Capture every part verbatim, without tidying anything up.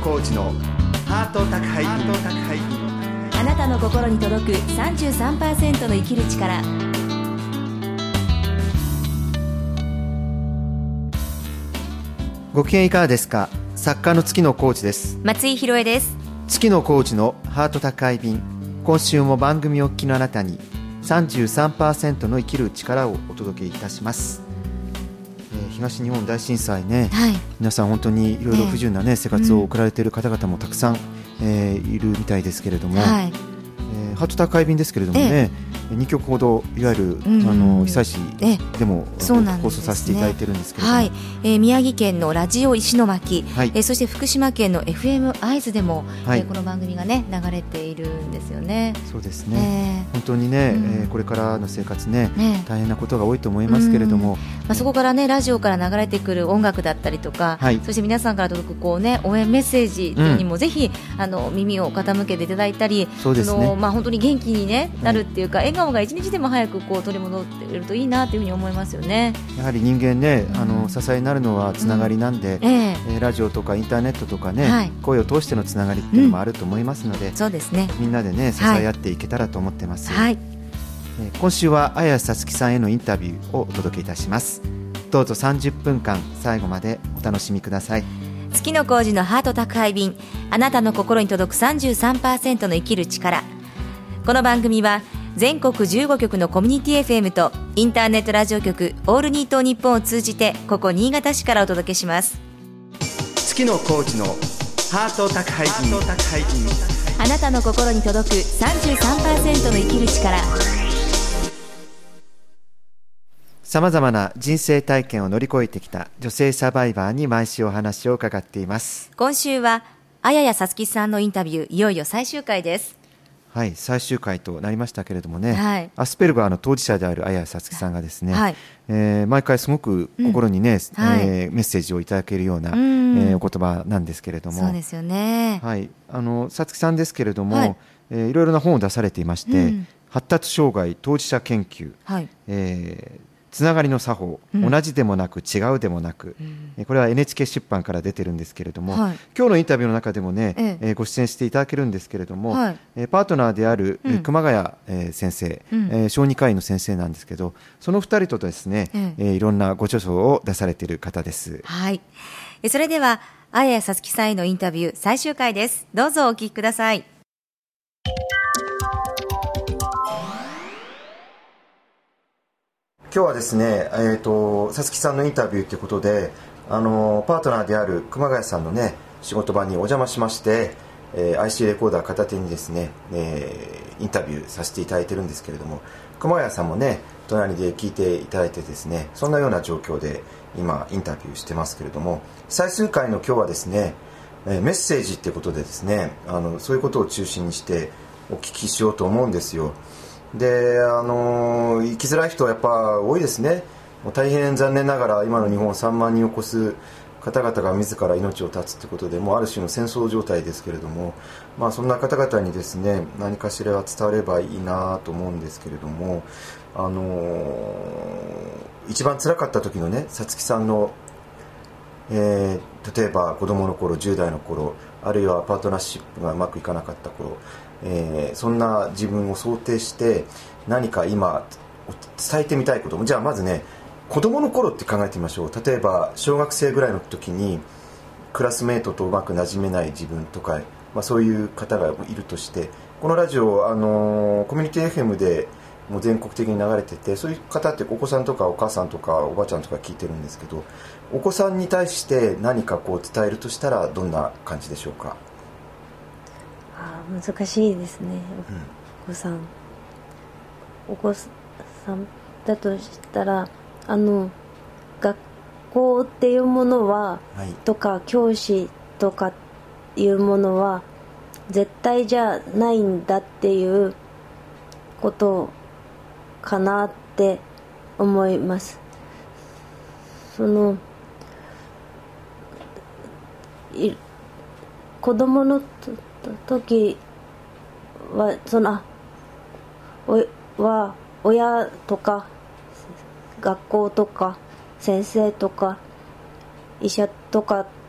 コーチのハート宅配便。 あなたの心に届く さんじゅうさんパーセント の生きる力。 ご機嫌いかがですか。作家の月野コーチです。 松井宏恵です。 月野コーチのハート宅配便。今週も番組をお聞きのあなたに さんじゅうさんパーセント の生きる力をお届けいたします。えー、東日本大震災ね、はい、皆さん本当にいろいろ不自由な、ねえー、生活を送られている方々もたくさん、えー、いるみたいですけれども、はい、えー、ハート宅配便ですけれどもね、えー、にきょくほどいわゆる、うん、あの被災地でも、えー、でね、放送させていただいているんですけれども、 はい、えー、宮城県のラジオ石巻、はい、えー、そして福島県の エフエム 会津でも、はい、えー、この番組が、ね、流れているんですよね。 そうですね、えー、本当にね、うん、えー、これからの生活、ねね、大変なことが多いと思いますけれども、 まあ、そこから、ね、ラジオから流れてくる音楽だったりとか、はい、そして皆さんから届くこう、ね、応援メッセージにも、うん、ぜひあの耳を傾けていただいたり、 そうですね、 その、まあ、本当に元気に、ね、なるっていうか、はい、笑顔が一日でも早くこう取り戻っているといいなというふうに思いますよね。 やはり人間ね、あの支えになるのはつながりなんで、うん、えー、ラジオとかインターネットとかね、はい、声を通してのつながりっていうのもあると思いますので、うん、 そうですね、 みんなでね支え合っていけたらと思ってます、はい、えー、今週は綾さつきさんへのインタビューをお届けいたします。どうぞさんじゅっぷんかん最後までお楽しみください。 月野浩二のハート宅配便、あなたの心に届く さんじゅうさんパーセント の生きる力。この番組は全国じゅうごきょくのコミュニティ エフエム とインターネットラジオ局オールニートニッポンを通じて、ここ新潟市からお届けします。 月野コーチのハート宅配便。 あなたの心に届く さんじゅうさんパーセント の生きる力。 さまざまな人生体験を乗り越えてきた女性サバイバーに毎週お話を伺っています。 今週は綾谷さつきさんのインタビュー、いよいよ最終回です。はい、 最終回となりましたけれどもね、はい、アスペルガーの当事者である綾谷さつきさんがですね、はい、えー、毎回すごく心にね、うん、はい、えー、メッセージをいただけるような、うん、えー、お言葉なんですけれども、 そうですよね、 はい、あのさつきさんですけれども、はい、えー、いろいろな本を出されていまして、うん、発達障害当事者研究、はい、えーつながりの作法、うん、同じでもなく違うでもなく、うん、これは エヌエイチケー 出版から出てるんですけれども、はい、今日のインタビューの中でもね、ええー、ご出演していただけるんですけれども、はい、えー、パートナーである、うん、熊谷、えー、先生、うん、えー、小児科医の先生なんですけど、そのふたりとですね、ええー、いろんなご著書を出されている方です。 はい、それでは綾谷さつきさんへのインタビュー最終回です。どうぞお聞きください。 今日はですね、えーと、さつきさんのインタビューということで、あのパートナーである熊谷さんのね仕事場にお邪魔しまして、えー、アイシー レコーダー片手にですね、えー、インタビューさせていただいてるんですけれども、熊谷さんもね隣で聞いていただいてですね、そんなような状況で今インタビューしてますけれども、最終回の今日はですね、えー、メッセージっていうことでですね、あのそういうことを中心にしてお聞きしようと思うんですよ。で、あの生きづらい人はやっぱ多いですね。もう大変残念ながら今の日本さんまんにんを超す方々が自ら命を絶つということで、もうある種の戦争状態ですけれども、まあ、そんな方々にですね何かしら伝わればいいなと思うんですけれども、あの一番辛かった時のねさつきさんの、えー、例えば子供の頃、じゅう代の頃、あるいはパートナーシップがうまくいかなかった頃、えー、そんな自分を想定して何か今伝えてみたいことも、じゃあまずね子供の頃って考えてみましょう。例えば小学生ぐらいの時にクラスメートとうまくなじめない自分とか、まあ、そういう方がいるとして、このラジオ、あのー、コミュニティ エフエム でもう全国的に流れてて、そういう方ってお子さんとかお母さんとかおばあちゃんとか聞いてるんですけど、お子さんに対して何かこう伝えるとしたらどんな感じでしょうか。 難しいですね、うん、お子さんお子さんだとしたら、あの学校っていうものは、はい、とか教師とかいうものは絶対じゃないんだっていうことかなって思います。そのい子供の時はそのおは親とか学校とか先生とか医者とか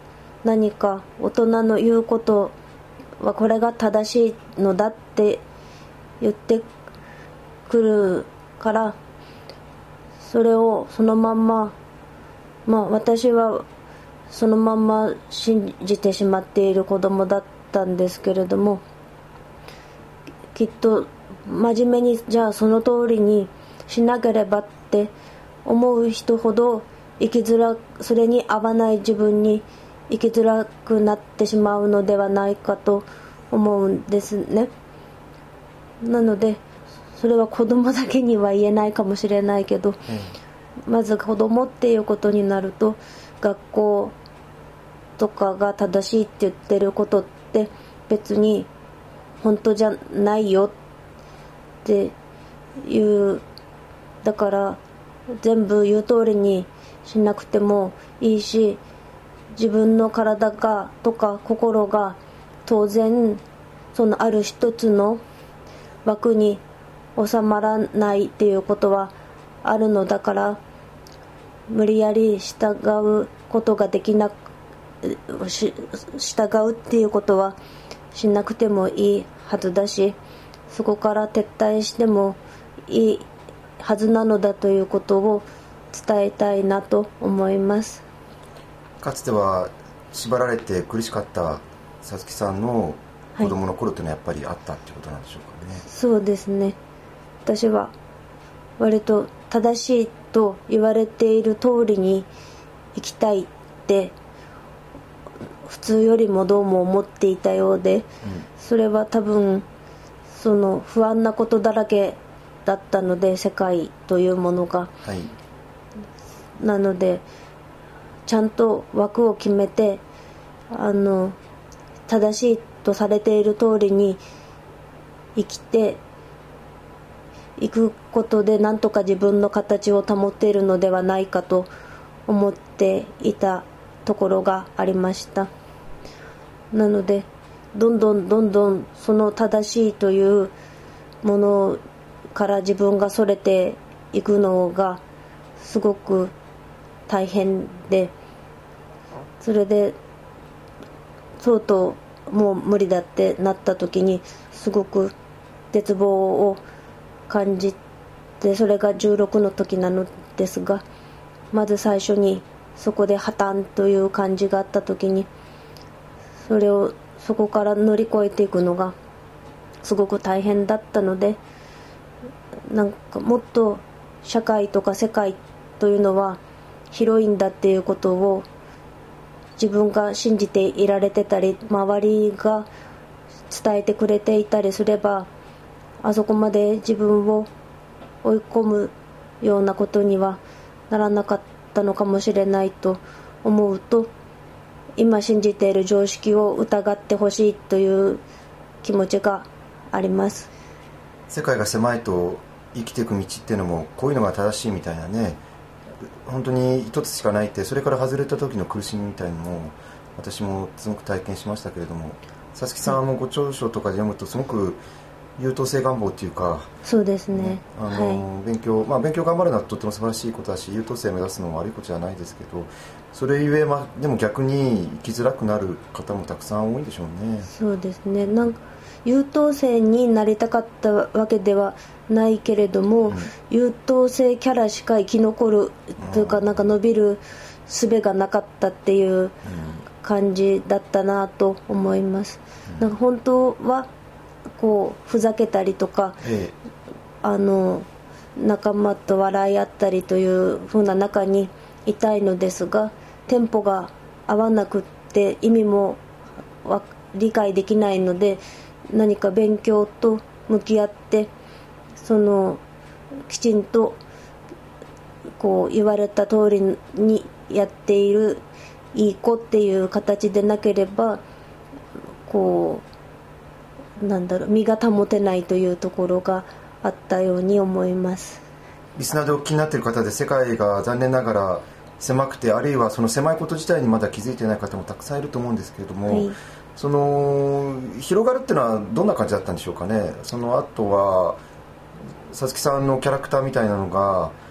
何か大人の言うことはこれが正しいのだって言ってくるから、それをそのまんま、まあ私はそのまんま信じてしまっている子供だったんですけれども、きっと真面目にじゃあその通りにしなければって思う人ほど生きづら、それに合わない自分に生きづらくなってしまうのではないかと思うんですね。なのでそれは子供だけには言えないかもしれないけど、うん、まず子供っていうことになると、学校とかが正しいって言ってることって別に本当じゃないよっていう、だから全部言う通りにしなくてもいいし、自分の体がとか心が当然そのある一つの枠に収まらないっていうことはあるのだから、無理やり従うことができなくし従うっていうことはしなくてもいいはずだし、そこから撤退してもいいはずなのだということを伝えたいなと思います。 かつては縛られて苦しかったさつきさんの子供の頃というのはやっぱりあったっていうことなんでしょうかね。 はい、そうですね。私は割と正しいと言われている通りに生きたいって普通よりもどうも思っていたようで、うん、それは多分その不安なことだらけだったので、世界というものが、はい、なのでちゃんと枠を決めて、あの正しいとされている通りに生きていくことでなんとか自分の形を保っているのではないかと思っていたところがありました。なのでどんどんどんどんその正しいというものから自分がそれていくのがすごく大変で、それでとうとうもう無理だってなった時にすごく絶望を感じて、それがじゅうろくの時なのですが、まず最初にそこで破綻という感じがあった時に、それをそこから乗り越えていくのがすごく大変だったので、なんかもっと社会とか世界というのは広いんだっていうことを自分が信じていられてたり、周りが伝えてくれていたりすれば、あそこまで自分を追い込むようなことにはならなかったのかもしれないと思うと、今信じている常識を疑ってほしいという気持ちがあります。 世界が狭いと生きていく道っていうのもこういうのが正しいみたいなね、本当に一つしかないって、それから外れた時の苦しみみたいなのも私もすごく体験しましたけれども、さつきさんもご著書とかで読むとすごく優等生願望っていうか、 そうですね、 ね、あの、はい、勉強、まあ、勉強頑張るのはとっても素晴らしいことだし、優等生目指すのも悪いことじゃないですけど、それゆえ、まあ、でも逆に生きづらくなる方もたくさん多いでしょうね。 そうですね。なんか優等生になりたかったわけではないけれども、うん、優等生キャラしか生き残るというか、なんか伸びる術がなかったっていう感じだったなと思います、うん、なんか本当はこうふざけたりとか、ええ、あの仲間と笑い合ったりという風な中にいたいのですが、テンポが合わなくって意味も理解できないので、何か勉強と向き合ってそのきちんとこう言われた通りにやっているいい子っていう形でなければ、こうなんだろう、身が保てないというところがあったように思います。 リスナーでお気になっている方で、世界が残念ながら狭くて、あるいはその狭いこと自体にまだ気づいていない方もたくさんいると思うんですけれども、はい、その広がるっていうのはどんな感じだったんでしょうかね。その後はさつきさんのキャラクターみたいなのが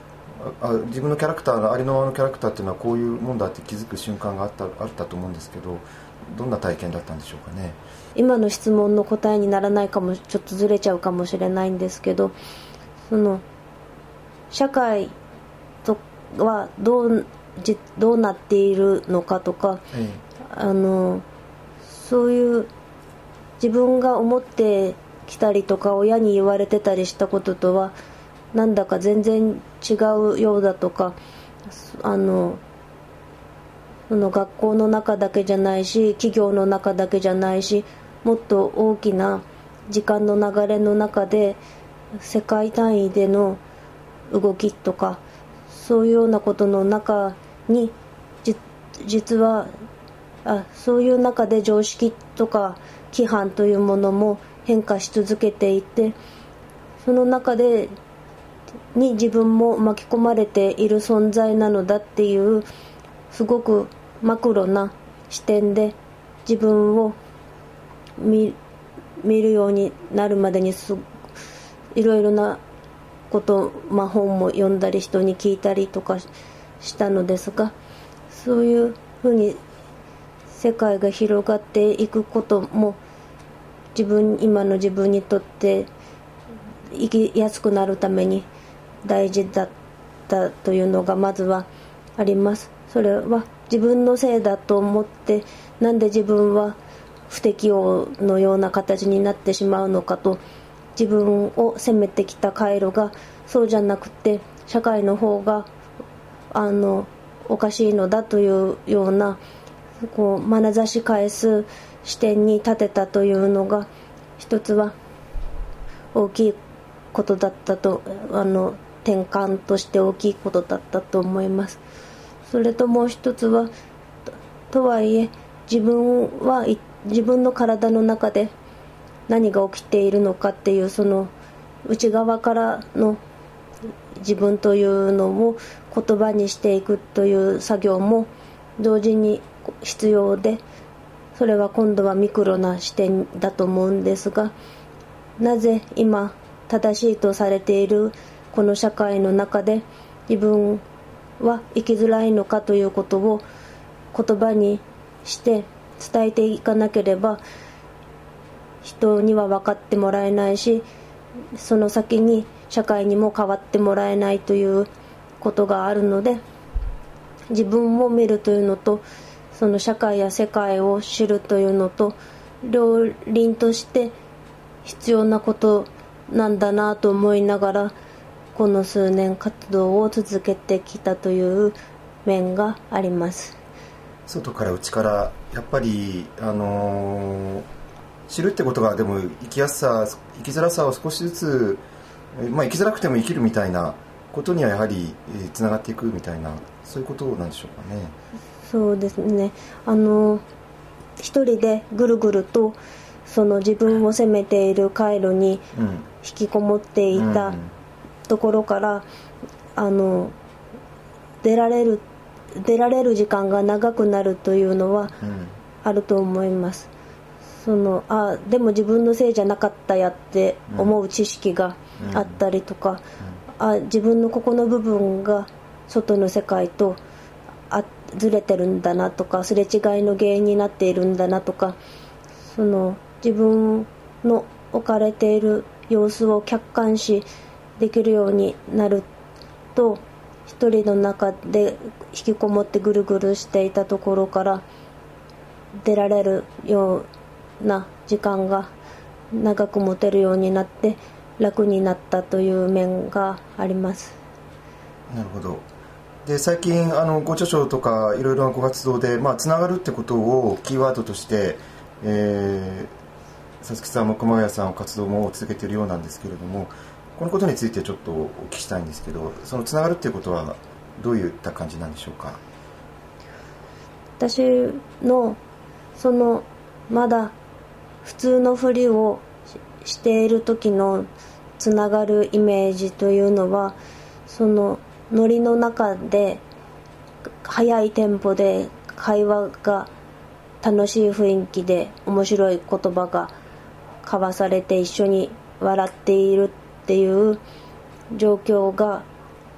ああ自分のキャラクターのありのままのキャラクターっていうのはこういうもんだって気づく瞬間があったあったと思うんですけど、どんな体験だったんでしょうかね。 今の質問の答えにならないかも、ちょっとずれちゃうかもしれないんですけど、その社会とはどうじどうなっているのかとか、ええ、あのそういう自分が思ってきたりとか親に言われてたりしたこととはなんだか全然違うようだとか、あのその学校の中だけじゃないし企業の中だけじゃないし、もっと大きな時間の流れの中で世界単位での動きとか、そういうようなことの中にじ実はあそういう中で常識とか規範というものも変化し続けていて、その中でに自分も巻き込まれている存在なのだっていうすごくマクロな視点で自分を 見, 見るようになるまでにすいろいろなこと、まあ、本も読んだり人に聞いたりとかしたのですが、そういうふうに世界が広がっていくことも自分今の自分にとって生きやすくなるために大事だったというのがまずはあります。それは自分のせいだと思って、なんで自分は不適応のような形になってしまうのかと、自分を責めてきた回路がそうじゃなくて社会の方があのおかしいのだというようなこう眼差し返す視点に立てたというのが一つは大きいことだったと、あの転換として大きいことだったと思います。それともう一つは と, とはいえ自分は自分の体の中で何が起きているのかっていうその内側からの自分というのを言葉にしていくという作業も同時に必要で、それは今度はミクロな視点だと思うんですが、なぜ今正しいとされているこの社会の中で自分は生きづらいのかということを言葉にして伝えていかなければ人には分かってもらえないし、その先に社会にも変わってもらえないということがあるので、自分を見るというのとその社会や世界を知るというのと両輪として必要なことなんだなと思いながらこの数年活動を続けてきたという面があります。 外から内からやっぱり、あのー、知るってことがでも生きやすさ生きづらさを少しずつ、まあ、生きづらくても生きるみたいなことにはやはりつながっていくみたいな、そういうことなんでしょうかね。 そうですね、あの一人でぐるぐるとその自分を責めている回路に引きこもっていた、うんところからあの出られる出られる時間が長くなるというのはあると思います。そのあでも自分のせいじゃなかったやって思う知識があったりとか、あ自分のここの部分が外の世界とあずれてるんだなとか、すれ違いの原因になっているんだなとか、その自分の置かれている様子を客観視できるようになると、一人の中で引きこもってぐるぐるしていたところから出られるような時間が長く持てるようになって楽になったという面があります。 なるほど。で最近あのご著書とかいろいろなご活動で、まあ、つながるってことをキーワードとして、えー、さつきさんも熊谷さん活動も続けているようなんですけれども、このことについてちょっとお聞きしたいんですけど、そのつながるっていうことはどういった感じなんでしょうか。 私のそのまだ普通のふりをしている時のつながるイメージというのは、そのノリの中で速いテンポで会話が楽しい雰囲気で面白い言葉が交わされて一緒に笑っているっていう状況が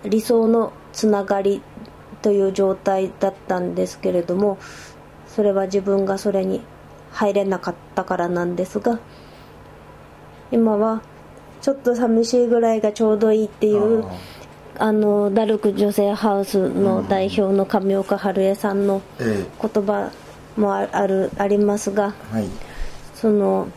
理想のつながりという状態だったんですけれども、それは自分がそれに入れなかったからなんですが、今はちょっと寂しいぐらいがちょうどいいっていう、あのダルク女性ハウスの代表の上岡春江さんの言葉もある、ありますが、はい、その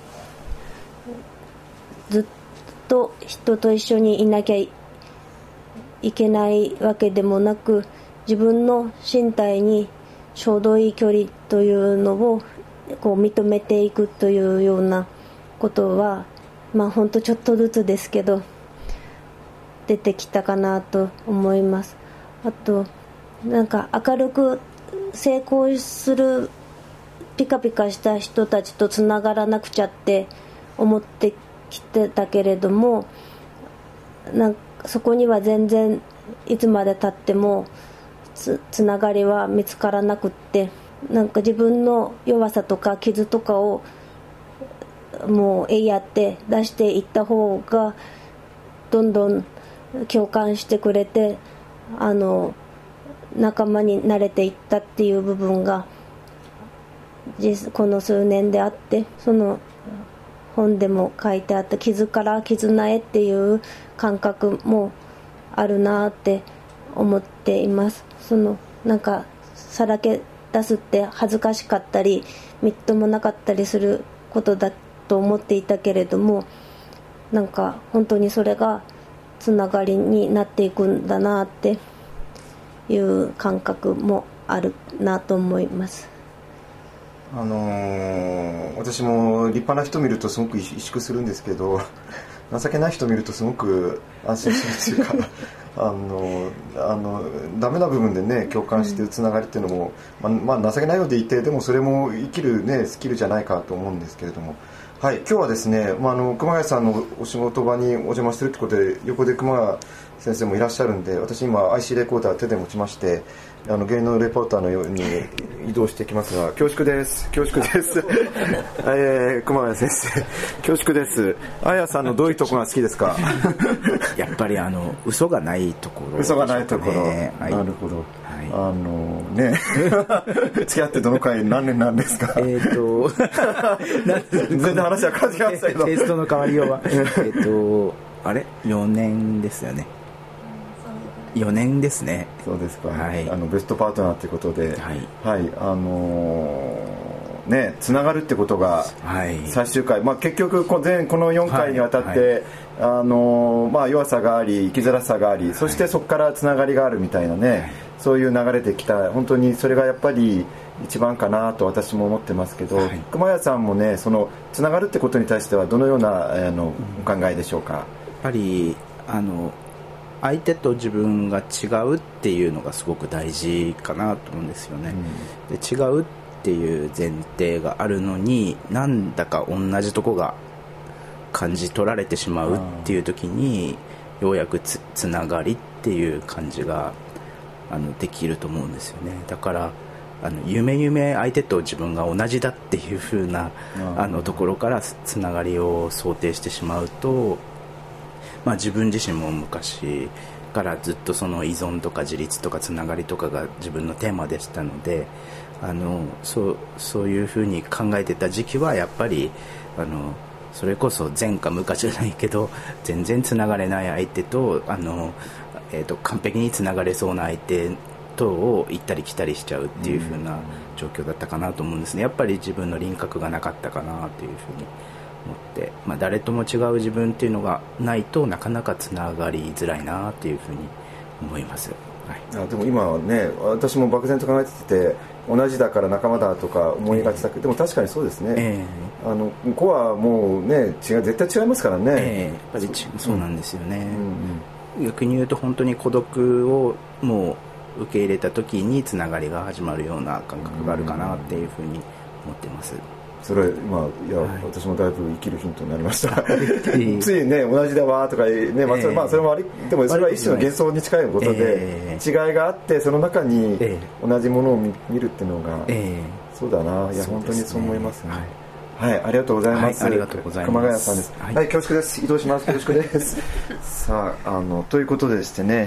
ずっと人と一緒にいなきゃいけないわけでもなく、自分の身体にちょうどいい距離というのをこう認めていくというようなことは、まあ本当ちょっとずつですけど出てきたかなと思います。あとなんか明るく成功するピカピカした人たちとつながらなくちゃって思ってきてたけれども、なんかそこには全然いつまで経っても つ, つながりは見つからなくって、なんか自分の弱さとか傷とかをもうえいやって出していった方がどんどん共感してくれて、あの仲間になれていったっていう部分がこの数年であって、その本でも書いてあった傷から絆へっていう感覚もあるなって思っています。そのなんかさらけ出すって恥ずかしかったりみっともなかったりすることだと思っていたけれども、なんか本当にそれがつながりになっていくんだなっていう感覚もあるなと思います。 あのー、私も立派な人見るとすごく萎縮するんですけど、情けない人見るとすごく安心するというかあのあのダメな部分でね共感してつながりっていうのも、うん、まあ、まあ情けないようでいて、でもそれも生きるねスキルじゃないかと思うんですけれども、はい、今日はですね、まあ、あの熊谷さんのお仕事場にお邪魔してるってことで、横で熊谷先生もいらっしゃるんで、私今 アイシー レコーダー手で持ちまして、あの芸能レポーターのように移動してきますが、恐縮です恐縮ですえー、熊谷先生恐縮です。あやさんのどういうところが好きですか？ やっぱりあの嘘がないところ、ね、 嘘がないところ、はい、なるほど、はい、あのね付き合ってどのくらい何年なんですか？えっと全然話は変わってきましたけどテイストの変わりようはえっとあれよねんですよね。よねんですね。 そうですか、はい、あのベストパートナーということで、はい、はい、あのー、ねつながるってことが最終回、はい、まあ、結局前このよんかいにわたって、はいはい、あのーまあ、弱さがあり生きづらさがあり、そしてそこからつながりがあるみたいなね、はい、そういう流れできた、本当にそれがやっぱり一番かなと私も思ってますけど、はい、熊谷さんもねそのつながるってことに対してはどのようなあのお考えでしょうか？ やっぱりあの相手と自分が違うっていうのがすごく大事かなと思うんですよね、うん、で違うっていう前提があるのになんだか同じとこが感じ取られてしまうっていう時にようやく つ, つながりっていう感じがあのできると思うんですよね。だからあの夢夢相手と自分が同じだっていう風なあのところからつながりを想定してしまうと、まあ、自分自身も昔からずっとその依存とか自立とかつながりとかが自分のテーマでしたので、あの そ, そういうふうに考えてた時期はやっぱりあのそれこそ前か昔じゃないけど全然つながれない相手とあの、えー、と完璧につながれそうな相手とを行ったり来たりしちゃうっていうふうな状況だったかなと思うんですね。やっぱり自分の輪郭がなかったかなというふうに思って、まあ、誰とも違う自分っていうのがないとなかなかつながりづらいなっていうふうに思います、はい、 あでも今はね私も漠然と考えてて同じだから仲間だとか思いがちだけど、えー、でも確かにそうですね、えー、あの向こうはもうね違う絶対違いますからね、 えー、やっぱりそうなんですよね、うんうん、逆に言うと本当に孤独をもう受け入れた時につながりが始まるような感覚があるかなっていうふうに思ってます。 それ今いや、はい、私もだいぶ生きるヒントになりましたついね同じだわとかね、まあ、それ、まあ、それもありでもそれは一種の幻想に近いことで、えー、違いがあってその中に同じものを 見, 見るっていうのが、えー、そうだないや、ね、本当にそう思いますね、はいはい、ありがとうございます、 はい、ありがとうございます。 熊谷さんです、はい、はい、恐縮です。移動します。恐縮ですさあ、あのということでしてね、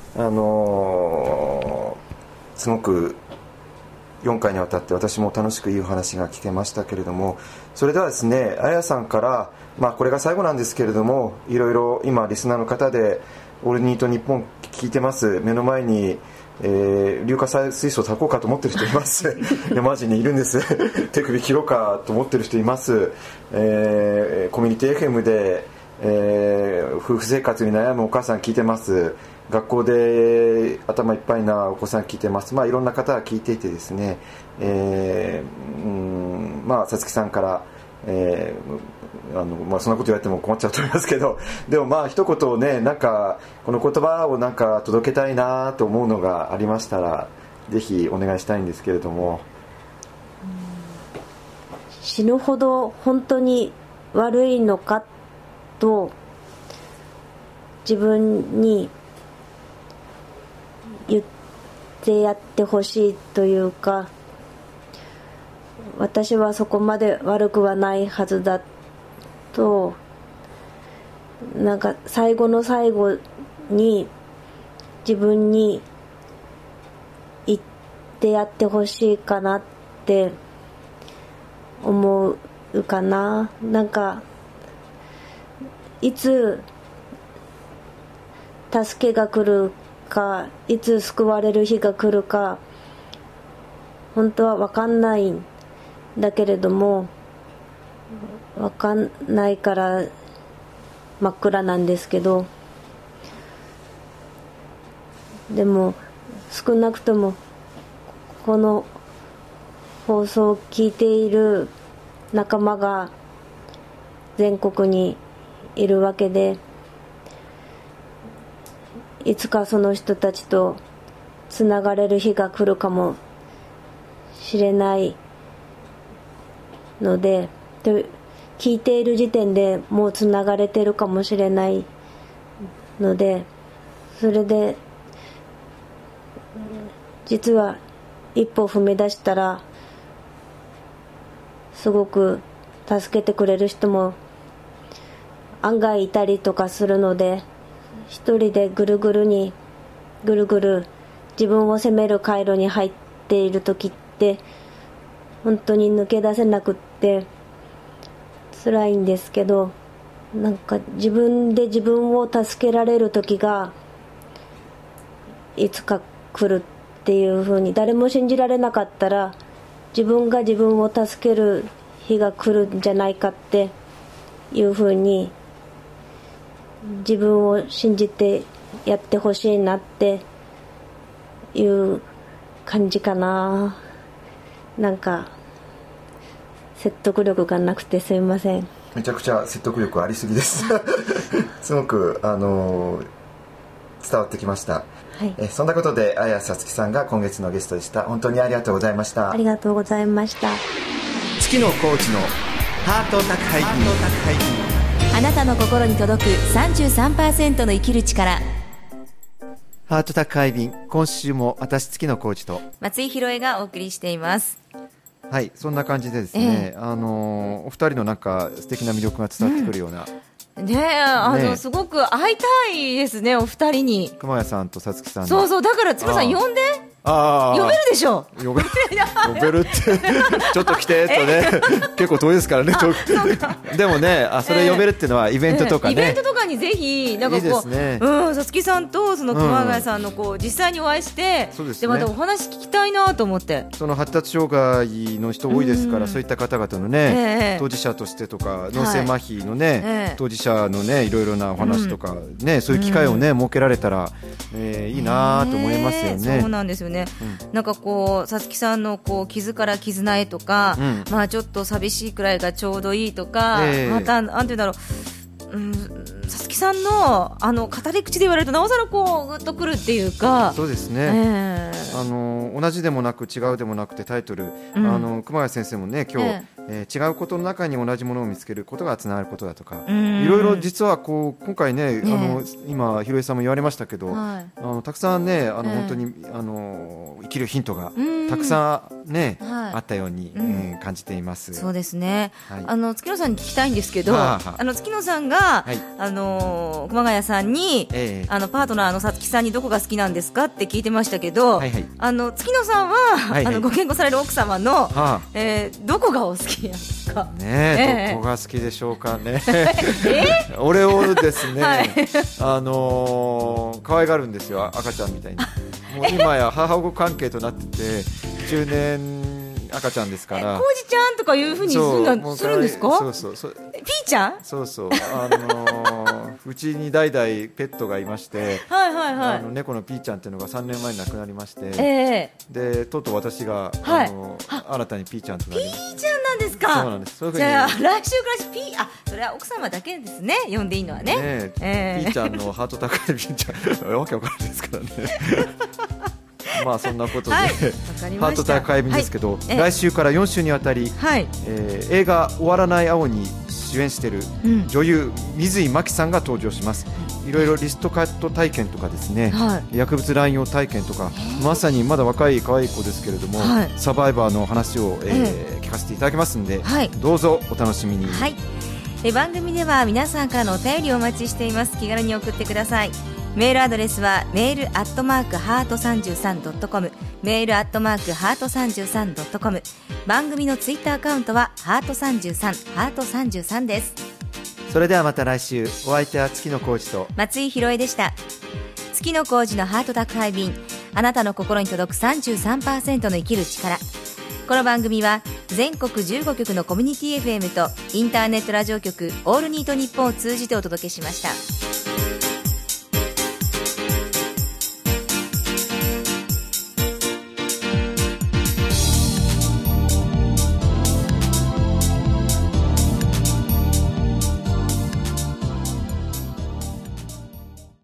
あのー、すごくよんかいにわたって私も楽しくいいお話が聞けましたけれども、それではですね、あやさんから、まあ、これが最後なんですけれども、いろいろ今リスナーの方でオールニートニッポン聞いてます。目の前に、えー、硫化水素を炊こうかと思ってる人いますマジにいるんです手首切ろうかと思ってる人います、えー、コミュニティ エフエム で、えー、夫婦生活に悩むお母さん聞いてます。学校で頭いっぱいなお子さん聞いてます。まあいろんな方が聞いていてですね、えー、うんまあさつきさんから、えーあのまあ、そんなこと言われても困っちゃうと思いますけど、でもまあ一言をね、なんかこの言葉をなんか届けたいなと思うのがありましたらぜひお願いしたいんですけれども。 死ぬほど本当に悪いのかと自分に言ってやってほしいというか、私はそこまで悪くはないはずだと、なんか最後の最後に自分に言ってやってほしいかなって思うかな。なんかいつ助けが来るか、いつ救われる日が来るか本当は分かんないんだけれども、分かんないから真っ暗なんですけど、でも少なくともこの放送を聞いている仲間が全国にいるわけで、いつかその人たちとつながれる日が来るかもしれないので、で聞いている時点でもうつながれてるかもしれないので、それで実は一歩踏み出したらすごく助けてくれる人も案外いたりとかするので、一人でぐるぐるにぐるぐる自分を責める回路に入っている時って本当に抜け出せなくって辛いんですけど、なんか自分で自分を助けられる時がいつか来るっていう風に、誰も信じられなかったら自分が自分を助ける日が来るんじゃないかっていう風に自分を信じてやってほしいなっていう感じかな。なんか説得力がなくてすいません。 めちゃくちゃ説得力ありすぎですすごくあの伝わってきました、はい、えそんなことで綾さつきさんが今月のゲストでした。本当にありがとうございました。 ありがとうございました。 月野コーチのハート宅配便。 あなたの心に届く さんじゅうさんパーセント の生きる力。 ハート宅配便、今週も私月野コーチと松井宏恵がお送りしています。 はい、そんな感じでですね、えー、あのお二人のなんか素敵な魅力が伝わってくるような、 うん、ねえ、あの、ね、すごく会いたいですね、お二人に。 熊谷さんとさつきさん。 そうそう、だからつくさん呼んで。あ呼べるでしょ。 呼べ呼べるってちょっと来てとね結構遠いですからねでもね、あそれ呼べるっていうのはイベントとかね、 イベントとかにぜひなんかこういいですね、うん、さつきさんとその熊谷さんのこう、うん、実際にお会いして、そうですね、でまたお話聞きたいなと思って。 その発達障害の人多いですから、うん、そういった方々のね、えー、当事者としてとか脳性麻痺のね、はいえー、当事者のねいろいろなお話とか、うん、ね、そういう機会をね、うん、設けられたら、えー、いいなと思いますよね、 えー、そうなんですよね、うん、なんかこうさつきさんのこう傷から絆へとか、うん、まあちょっと寂しいくらいがちょうどいいとか、えー、またなんていうんだろう、うん、さつきさんのあの語り口で言われるとなおさらこうグッとくるっていうか。 そうですね、えー、 あの同じでもなく違うでもなくてタイトル、うん、あの熊谷先生もね今日、えええー、違うことの中に同じものを見つけることがつながることだとか、いろいろ実はこう今回ね、ねあの今ひろえさんも言われましたけど、はい、あのたくさんねあの、ええ、本当にあの生きるヒントがたくさんね、はい、あったように、うんえー、感じています。 そうですね、はい、あの月野さんに聞きたいんですけど、はあはあ、あの月野さんが、はい、あの熊谷さんに、ええ、あのパートナーのさつきさんにどこが好きなんですかって聞いてましたけど、はいはい、あの月野さんは、はいはい、あのご結婚される奥様の、はあえー、どこがお好きなんですかね、えー、どこが好きでしょうかね俺をですね、はい、あのー、可愛がるんですよ、赤ちゃんみたいに。もう今や母子関係となっててじゅうねん赤ちゃんですから、 コウジちゃんとかいうふうにするんですか。 そうそうそう、ピーちゃん、 そうそう、あのー、うちに代々ペットがいましてはいはい、はい、あの猫のピーちゃんっていうのがさんねんまえに亡くなりまして、えー、でとうとう私が、はい、あのー、新たにピーちゃんとなりました。 ピーちゃんなんですか。 そうなんです。そういうふうにじゃあ来週からピー、あ、それは奥様だけですね、呼んでいいのはね。ねえー、ピーちゃんのハート高いピーちゃんわけわからないですからねまあそんなことで、はい、ハート高い便ですけど、はい、来週からよん週にわたり、はいえー、映画終わらない青に主演している女優、うん、水井真紀さんが登場します。いろいろリストカット体験とかですね、はい、薬物乱用体験とか、まさにまだ若い可愛い子ですけれども、はい、サバイバーの話を、えー、聞かせていただきますので、はい、どうぞお楽しみに。 はい、え番組では皆さんからのお便りをお待ちしています。気軽に送ってください。メールアドレスはメールアットマークハートさんじゅうさんドットコム、メールアットマークハートさんじゅうさんドットコム、番組のツイッターアカウントはハートさんじゅうさん、ハートさんじゅうさんです。 それではまた来週。お相手は月野浩二と松井博恵でした。月野浩二のハート宅配便、あなたの心に届く さんじゅうさんパーセント の生きる力。この番組は全国じゅうご局のコミュニティ エフエム とインターネットラジオ局オールニートニッポンを通じてお届けしました。